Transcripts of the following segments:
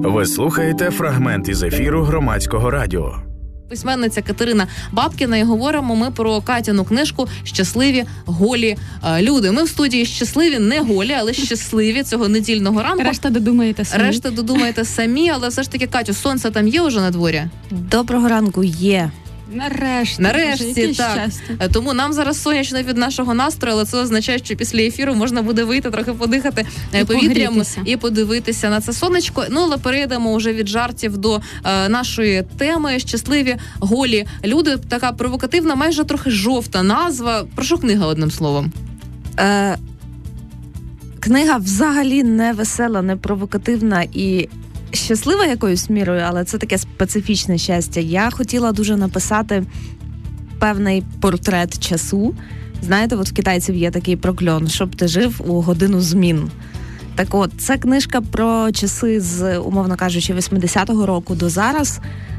Ви слухаєте фрагмент із ефіру Громадського радіо. Письменниця Катерина Бабкіна, і говоримо ми про Катіну книжку «Щасливі голі люди». Ми в студії щасливі, не голі, але щасливі цього недільного ранку. Решта додумаєте самі. Але все ж таки, Катю, сонце там є уже на дворі? Доброго ранку, є. Нарешті, так. Щастя. Тому нам зараз сонячно від нашого настрою, але це означає, що після ефіру можна буде вийти, трохи подихати повітрям і подивитися на це сонечко. Ну, але перейдемо вже від жартів до нашої теми «Щасливі голі люди». Така провокативна, майже трохи жовта назва. Про що книга, одним словом? Книга взагалі не весела, не провокативна і щаслива якоюсь мірою, але це таке специфічне щастя. Я хотіла дуже написати певний портрет часу. Знаєте, от в китайців є такий прокльон, щоб ти жив у годину змін. Так от, це книжка про часи з, умовно кажучи, 80-го року до зараз,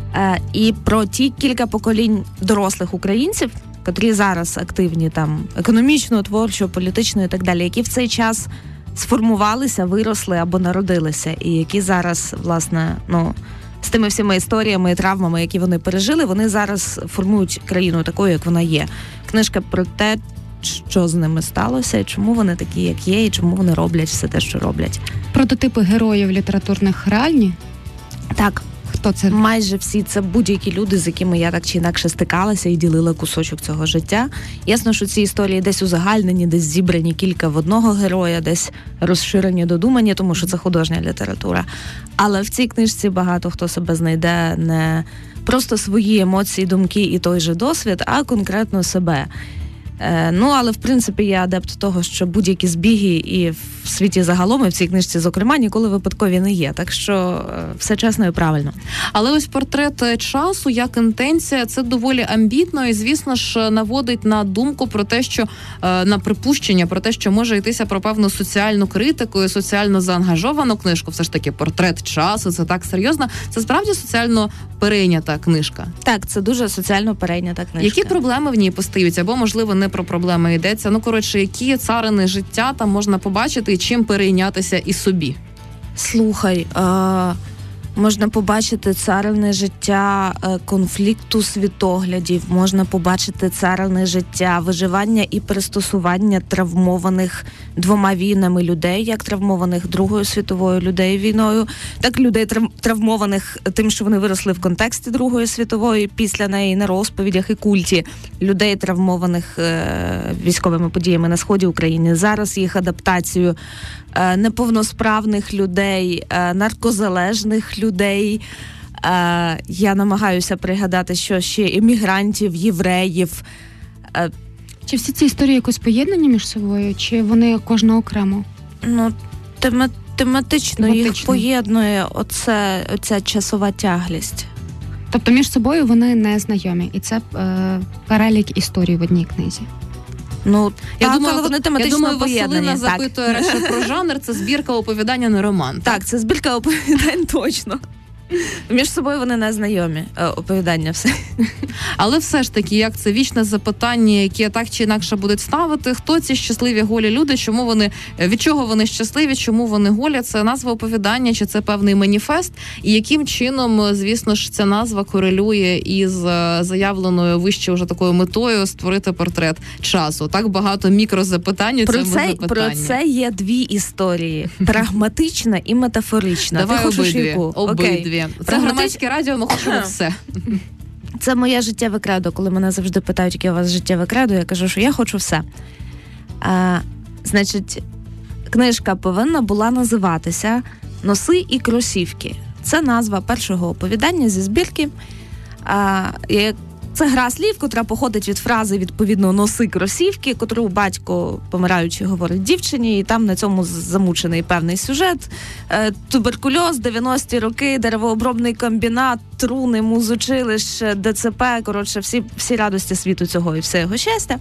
і про ті кілька поколінь дорослих українців, котрі зараз активні там економічно, творчо, політично і так далі, які в цей час сформувалися, виросли або народилися, і які зараз, власне, з тими всіма історіями і травмами, які вони пережили, вони зараз формують країну такою, як вона є. Книжка про те, що з ними сталося, і чому вони такі, як є, і чому вони роблять все те, що роблять. Прототипи героїв літературних реальні? Так. Хто це? Майже всі це будь-які люди, з якими я так чи інакше стикалася і ділила кусочок цього життя. Ясно, що ці історії десь узагальнені, десь зібрані кілька в одного героя, десь розширені, додумані, тому що це художня література. Але в цій книжці багато хто себе знайде не просто свої емоції, думки і той же досвід, а конкретно себе. Але, в принципі, я адепт того, що будь-які збіги і в світі загалом, і в цій книжці, зокрема, ніколи випадкові не є. Так що все чесно і правильно. Але ось портрет часу, як інтенція, це доволі амбітно і, звісно ж, наводить на думку про те, що, на припущення, про те, що може йтися про певну соціальну критику і соціально заангажовану книжку. Все ж таки, портрет часу, це так серйозно. Це справді соціально перейнята книжка? Так, це дуже соціально перейнята книжка. Які проблеми в ній постають? Або, можливо, не про проблеми йдеться. Які царини життя там можна побачити і чим перейнятися і собі? Слухай, можна побачити царевне життя конфлікту світоглядів, можна побачити царевне життя виживання і пристосування травмованих двома війнами людей, як травмованих Другою світовою людей війною, так людей травмованих тим, що вони виросли в контексті Другої світової, після неї на розповідях і культі, людей травмованих військовими подіями на сході України, зараз їх адаптацію, неповносправних людей, наркозалежних людей. Я намагаюся пригадати, що ще емігрантів, євреїв. Чи всі ці історії якось поєднані між собою, чи вони кожна окремо? Тематично їх поєднує оця часова тяглість. Тобто між собою вони не знайомі, і це перелік історій в одній книзі. Я думаю, Василина запитує радше про жанр, це збірка оповідання, не роман. Так, це збірка оповідань, точно. Між собою вони не знайомі, оповідання все. Але все ж таки, як це вічне запитання, яке так чи інакше будуть ставити, хто ці щасливі голі люди, чому вони, від чого вони щасливі, чому вони голі, це назва оповідання, чи це певний маніфест, і яким чином, звісно ж, ця назва корелює із заявленою вище вже такою метою створити портрет часу. Так багато мікрозапитань у цьому запитанні. Про це є дві історії, прагматична і метафорична. Давай обидві. Це Громадське радіо, ми хочемо все. Це моє життєве кредо. Коли мене завжди питають, яке у вас життєве кредо, я кажу, що я хочу все. Значить, книжка повинна була називатися «Носи і кросівки». Це назва першого оповідання зі збірки. Це гра слів, котра походить від фрази, відповідно, «носи кросівки», котру батько, помираючи, говорить дівчині, і там на цьому замучений певний сюжет. Туберкульоз, 90-ті роки, деревообробний комбінат, труни, музучилище, ДЦП, коротше, всі радості світу цього і все його щастя.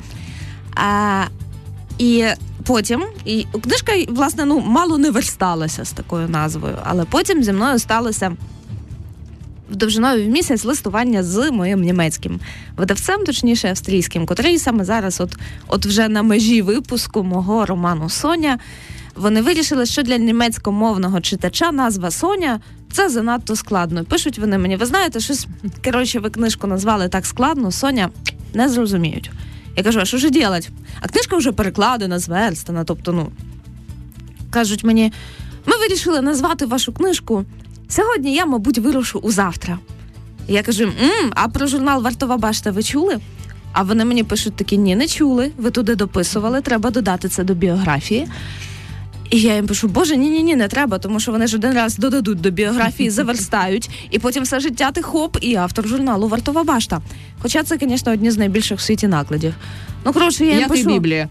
І потім, книжка, власне, мало не версталася з такою назвою, але потім зі мною сталося довжиною в місяць листування з моїм німецьким видавцем, точніше австрійським, котрий саме зараз от вже на межі випуску мого роману «Соня». Вони вирішили, що для німецькомовного читача назва «Соня» це занадто складно. Пишуть вони мені, ви знаєте, щось, коротше, ви книжку назвали так складно, Соня, не зрозуміють. Я кажу, а що ж робити? А книжка вже перекладена, зверстана, тобто, кажуть мені, ми вирішили назвати вашу книжку «Сьогодні я, мабуть, вирушу у завтра». Я кажу, а про журнал «Вартова башта» ви чули? А вони мені пишуть такі, ні, не чули, ви туди дописували, треба додати це до біографії. І я їм пишу, боже, ні, не треба, тому що вони ж один раз додадуть до біографії, заверстають, і потім все життя ти хоп, і автор журналу «Вартова башта». Хоча це, звісно, одні з найбільших в світі накладів. Коротше, я їм пишу... Як і Біблія.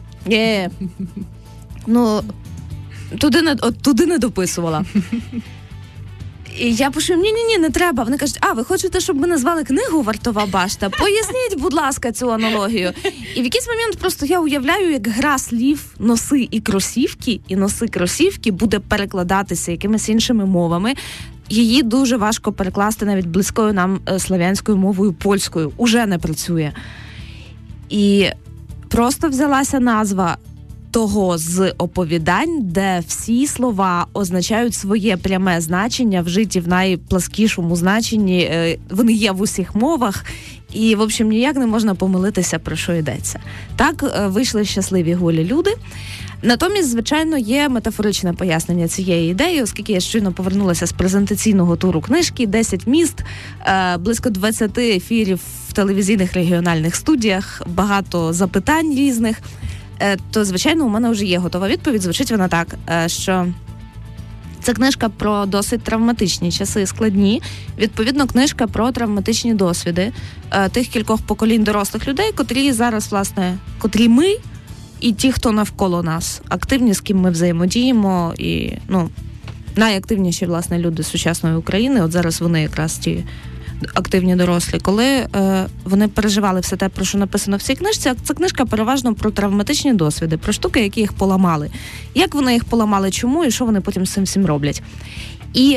Туди не дописувала. І я пишу, ні, не треба. Вони кажуть, ви хочете, щоб ми назвали книгу «Вартова башта»? Поясніть, будь ласка, цю аналогію. І в якийсь момент просто я уявляю, як гра слів «носи» і «кросівки», і «носи-кросівки» буде перекладатися якимись іншими мовами. Її дуже важко перекласти навіть близькою нам слов'янською мовою польською. Уже не працює. І просто взялася назва того з оповідань, де всі слова означають своє пряме значення, вжиті в найпласкішому значенні, вони є в усіх мовах, і, в общем, ніяк не можна помилитися, про що йдеться. Так вийшли щасливі голі люди. Натомість, звичайно, є метафоричне пояснення цієї ідеї, оскільки я щойно повернулася з презентаційного туру книжки, 10 міст, близько 20 ефірів в телевізійних регіональних студіях, багато запитань різних. То, звичайно, у мене вже є готова відповідь. Звучить вона так, що це книжка про досить травматичні часи, складні. Відповідно, книжка про травматичні досвіди тих кількох поколінь дорослих людей, котрі зараз, власне, котрі ми і ті, хто навколо нас, активні, з ким ми взаємодіємо, і, найактивніші, власне, люди сучасної України, от зараз вони якраз ті активні дорослі, коли вони переживали все те, про що написано в цій книжці. Ця книжка переважно про травматичні досвіди, про штуки, які їх поламали. Як вони їх поламали, чому і що вони потім з цим всім роблять. І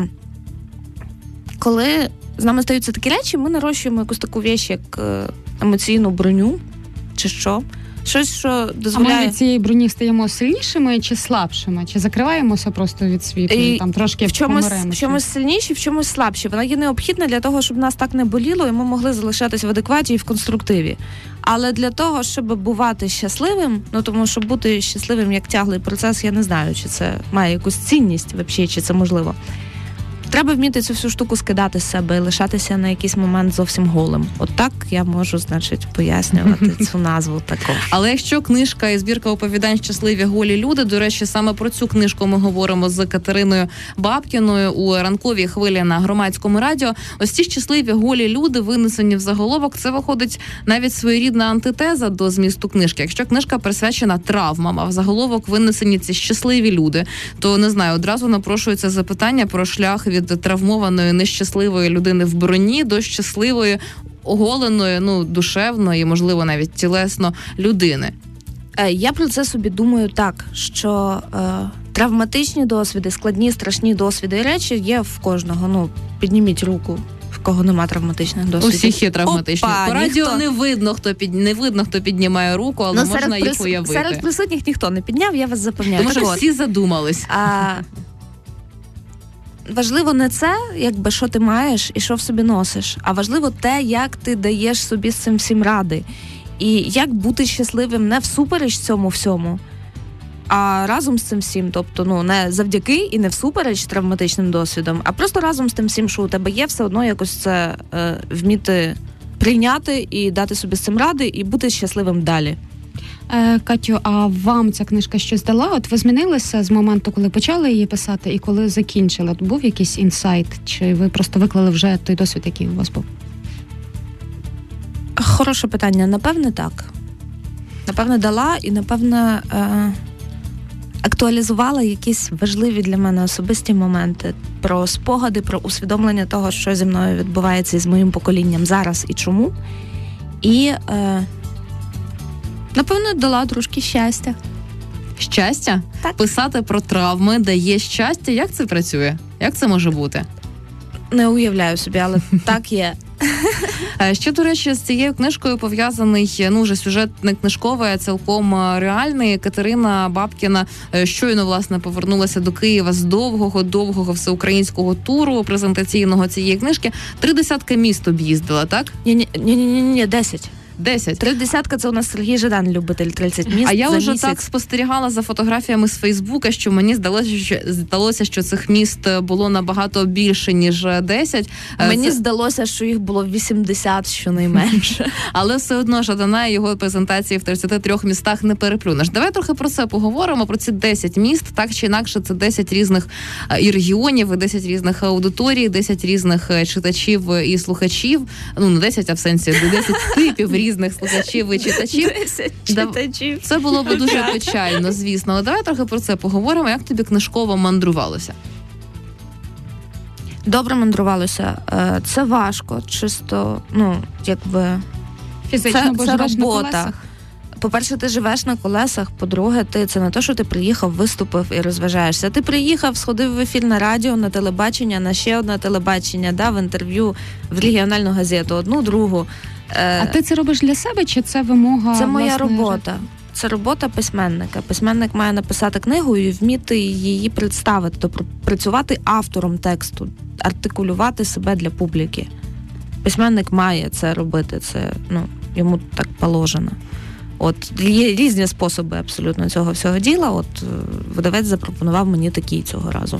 коли з нами стаються такі речі, ми нарощуємо якусь таку віч, як емоційну броню, чи що. Щось, що дозволяє... А ми від цієї броні стаємо сильнішими чи слабшими? Чи закриваємося просто від світу і там трошки помиримося? В чомусь сильніші, в чомусь слабші. Вона є необхідна для того, щоб нас так не боліло, і ми могли залишатись в адекваті і в конструктиві. Але для того, щоб бувати щасливим, тому що бути щасливим як тяглий процес, я не знаю, чи це має якусь цінність взагалі, чи це можливо. Треба вміти цю всю штуку скидати з себе і лишатися на якийсь момент зовсім голим. От так я можу, пояснювати цю назву також. Але якщо книжка і збірка оповідань «Щасливі голі люди», до речі, саме про цю книжку ми говоримо з Катериною Бабкіною у ранковій хвилі на Громадському радіо. Ось ці щасливі голі люди, винесені в заголовок, це виходить навіть своєрідна антитеза до змісту книжки. Якщо книжка присвячена травмам, а в заголовок винесені ці щасливі люди, то, не знаю, одразу напрошується запитання про шлях від травмованої, нещасливої людини в броні до щасливої, оголеної, душевної, можливо, навіть тілесно людини. Я про це собі думаю так, що травматичні досвіди, складні, страшні досвіди і речі є в кожного. Підніміть руку, в кого нема травматичних досвідів. Усіх є травматичні. По радіо не видно, хто піднімає руку, але можна їх уявити. Серед присутніх ніхто не підняв, я вас запевняю. Тому що всі задумались. Важливо не це, що ти маєш і що в собі носиш, а важливо те, як ти даєш собі з цим всім ради. І як бути щасливим не всупереч цьому всьому, а разом з цим всім. Тобто, не завдяки і не всупереч травматичним досвідам, а просто разом з тим всім, що у тебе є, все одно якось це вміти прийняти і дати собі з цим ради, і бути щасливим далі. Катю, а вам ця книжка щось дала? От ви змінилися з моменту, коли почали її писати, і коли закінчили? Був якийсь інсайт? Чи ви просто виклали вже той досвід, який у вас був? Хороше питання. Напевне, так. Напевне, дала і, напевне, актуалізувала якісь важливі для мене особисті моменти про спогади, про усвідомлення того, що зі мною відбувається і з моїм поколінням зараз і чому. І... напевно, дала трошки щастя. Щастя? Так. Писати про травми дає щастя? Як це працює? Як це може бути? Не уявляю собі, але так є. Ще, до речі, з цією книжкою пов'язаний, вже сюжет не книжковий, а цілком реальний. Катерина Бабкіна щойно, власне, повернулася до Києва з довгого всеукраїнського туру презентаційного цієї книжки. 30 міст об'їздила, так? Ні, 10. 10. 30 – це у нас Сергій Жадан, любитель 30 міст. А я за вже місяць. так спостерігала за фотографіями з Фейсбука, що мені здалося, що цих міст було набагато більше, ніж 10. Мені здалося, що їх було 80 щонайменше. Але все одно Жадана і його презентації в 33 містах не переплюнеш. Давай трохи про це поговоримо, про ці 10 міст. Так чи інакше, це 10 різних і регіонів, і 10 різних аудиторій, 10 різних читачів і слухачів. Не 10, а в сенсі 10 типів різних слухачів і читачів. 10 читачів. Це було б дуже печально, звісно. Але давай трохи про це поговоримо. Як тобі книжково мандрувалося? Добре мандрувалося. Це важко, чисто, Фізично, бо це живеш на робота. колесах. По-перше, ти живеш на колесах, по-друге, це не те, що ти приїхав, виступив і розважаєшся. Ти приїхав, сходив в ефір на радіо, на телебачення, на ще одне телебачення, дав інтерв'ю в регіональну газету, одну, другу. А ти це робиш для себе, чи це вимога? Це моя власне, робота. Це робота письменника. Письменник має написати книгу і вміти її представити, тобто працювати автором тексту, артикулювати себе для публіки. Письменник має це робити, це йому так положено. Є різні способи абсолютно цього всього діла. Видавець запропонував мені такий цього разу.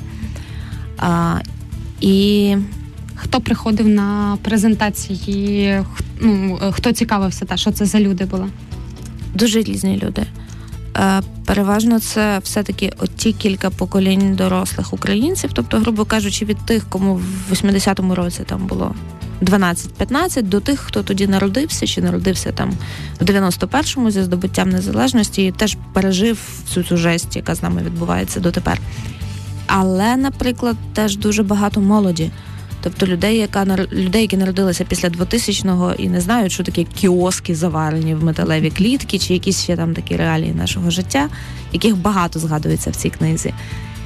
І хто приходив на презентації, хто цікавився, що це за люди були? Дуже різні люди. Переважно це все-таки ті кілька поколінь дорослих українців, тобто, грубо кажучи, від тих, кому в 80-му році там було 12-15, до тих, хто тоді народився, чи народився там в 91-му зі здобуттям незалежності і теж пережив всю цю жесть, яка з нами відбувається дотепер. Але, наприклад, теж дуже багато молоді. Тобто людей, які народилися після 2000-го і не знають, що таке кіоски заварені в металеві клітки, чи якісь ще там такі реалії нашого життя, яких багато згадується в цій книзі.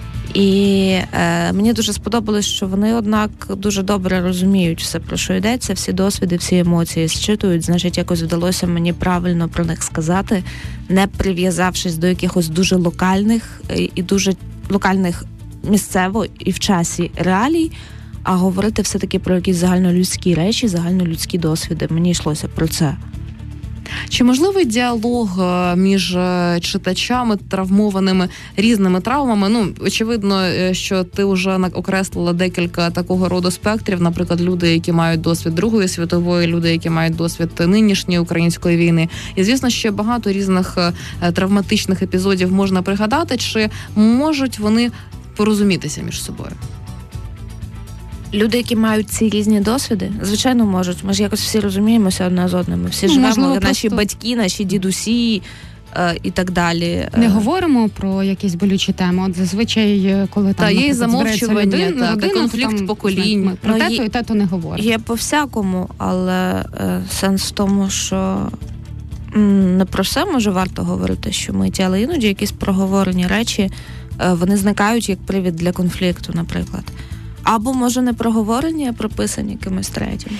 І мені дуже сподобалось, що вони, однак, дуже добре розуміють все, про що йдеться, всі досвіди, всі емоції зчитують, значить, якось вдалося мені правильно про них сказати, не прив'язавшись до якихось дуже локальних і дуже локальних місцево і в часі реалій, а говорити все-таки про якісь загальнолюдські речі, загальнолюдські досвіди. Мені йшлося про це. Чи можливий діалог між читачами, травмованими різними травмами? Очевидно, що ти вже окреслила декілька такого роду спектрів, наприклад, люди, які мають досвід Другої світової, люди, які мають досвід нинішньої української війни. І, звісно, ще багато різних травматичних епізодів можна пригадати. Чи можуть вони порозумітися між собою? Люди, які мають ці різні досвіди, звичайно, можуть. Ми ж якось всі розуміємося одне з одним. Ми всі живемо, можливо, наші батьки, наші дідусі і так далі. Не говоримо про якісь болючі теми. От зазвичай, коли там є замовчування, конфлікт поколінь. Про тето і тето не говоримо. Є по-всякому, але сенс в тому, що не про все може варто говорити, що миті, але іноді якісь проговорені речі, вони зникають як привід для конфлікту, наприклад. Або, може, не проговорені, а прописані кимось третім.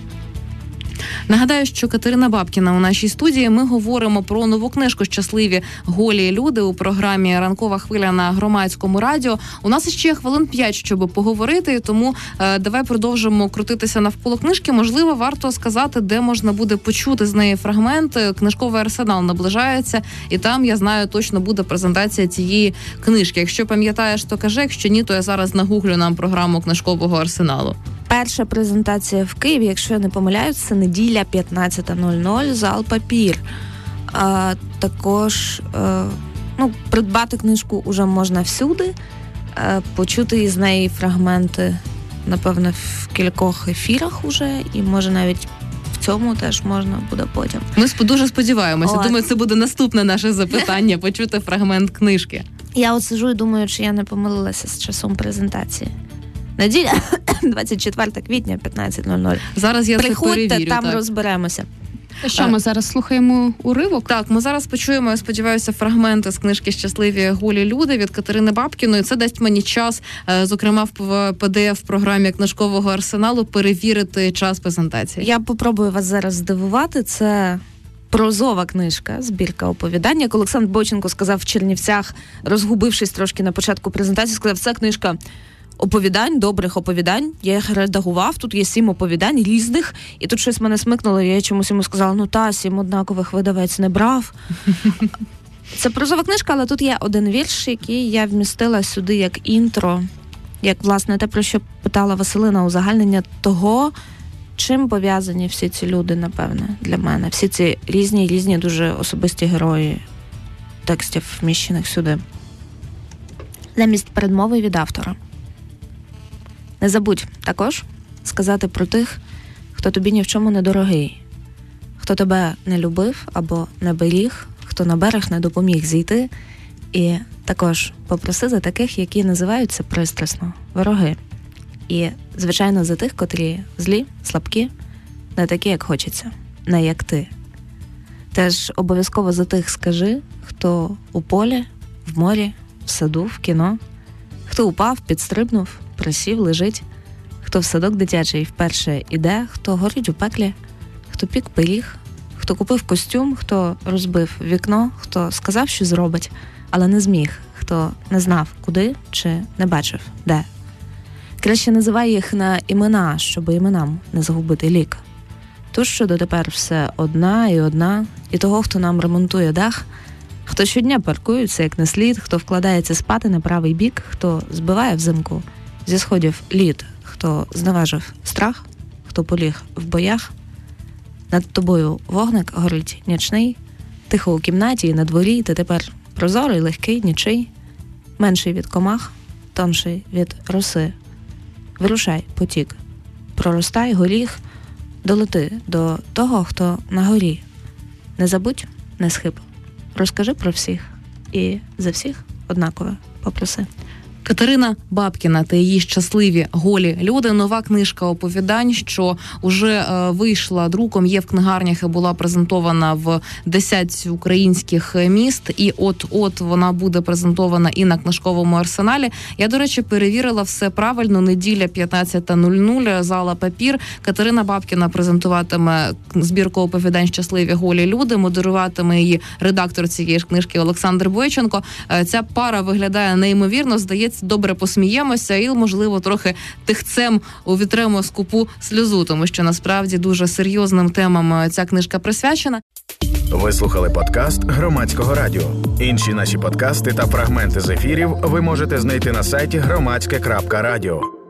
Нагадаю, що Катерина Бабкіна у нашій студії. Ми говоримо про нову книжку «Щасливі голі люди» у програмі «Ранкова хвиля» на Громадському радіо. У нас ще хвилин 5, щоб поговорити, тому давай продовжимо крутитися навколо книжки. Можливо, варто сказати, де можна буде почути з неї фрагменти. Книжковий арсенал наближається, і там, я знаю, точно буде презентація цієї книжки. Якщо пам'ятаєш, то кажи, якщо ні, то я зараз нагуглю нам програму книжкового арсеналу. Перша презентація в Києві, якщо я не помиляюсь, це неділя 15:00, зал «Папір». Також придбати книжку уже можна всюди, почути із неї фрагменти, напевно, в кількох ефірах уже, і може навіть в цьому теж можна буде потім. Ми дуже сподіваємося. Думаю, це буде наступне наше запитання, почути фрагмент книжки. Я сиджу і думаю, чи я не помилилася з часом презентації. Неділя, 24 квітня, 15:00. Зараз я Приходьте, це перевірю. там так. розберемося. То що, ми зараз слухаємо уривок? Так, ми зараз почуємо, я сподіваюся, фрагменти з книжки «Щасливі голі люди» від Катерини Бабкіної. Це дасть мені час, зокрема в PDF-програмі книжкового арсеналу, перевірити час презентації. Я попробую вас зараз здивувати. Це прозова книжка, збірка оповідань. Як Олександр Бойченко сказав в Чернівцях, розгубившись трошки на початку презентації, сказав, це книжка оповідань, добрих оповідань. Я їх редагував, тут є 7 оповідань різних, і тут щось мене смикнуло, і я чомусь йому сказала, 7 однакових видавець не брав. Це прозова книжка, але тут є один вірш, який я вмістила сюди як інтро, як, власне, те, про що питала Василина, узагальнення того, чим пов'язані всі ці люди, напевне, для мене. Всі ці різні дуже особисті герої текстів, вміщених сюди. Замість передмови від автора. Не забудь також сказати про тих, хто тобі ні в чому не дорогий, хто тебе не любив або не беріг, хто на берег не допоміг зійти. І також попроси за таких, які називаються пристрасно вороги. І, звичайно, за тих, котрі злі, слабкі, не такі, як хочеться, не як ти. Теж обов'язково за тих скажи, хто у полі, в морі, в саду, в кіно, хто упав, підстрибнув, присів, лежить, хто в садок дитячий вперше іде, хто горить у пеклі, хто пік пиріг, хто купив костюм, хто розбив вікно, хто сказав, що зробить, але не зміг, хто не знав, куди чи не бачив, де. Краще називай їх на імена, щоб іменам не загубити лік. Тож, що дотепер все одна, і того, хто нам ремонтує дах, хто щодня паркується, як не слід, хто вкладається спати на правий бік, хто збиває взимку зі сходів лід, хто зневажив страх, хто поліг в боях. Над тобою вогник горить нічний, тихо у кімнаті і на дворі, ти тепер прозорий, легкий, нічий, менший від комах, тонший від роси. Вирушай, потік, проростай, горіх, долети до того, хто на горі. Не забудь, не схиб, розкажи про всіх і за всіх однаково попроси. Катерина Бабкіна та її «Щасливі голі люди». Нова книжка оповідань, що вже вийшла друком, є в книгарнях і була презентована в 10 українських міст. І от вона буде презентована і на книжковому арсеналі. Я, до речі, перевірила все правильно. Неділя, 15:00, зала «Папір». Катерина Бабкіна презентуватиме збірку оповідань «Щасливі голі люди». Модеруватиме її редактор цієї ж книжки Олександр Бойченко. Ця пара виглядає неймовірно, здається, добре посміємося і, можливо, трохи тихцем увітремо скупу сльозу, тому що насправді дуже серйозним темам ця книжка присвячена. Ви слухали подкаст Громадського радіо. Інші наші подкасти та фрагменти з ефірів ви можете знайти на сайті громадське.радіо.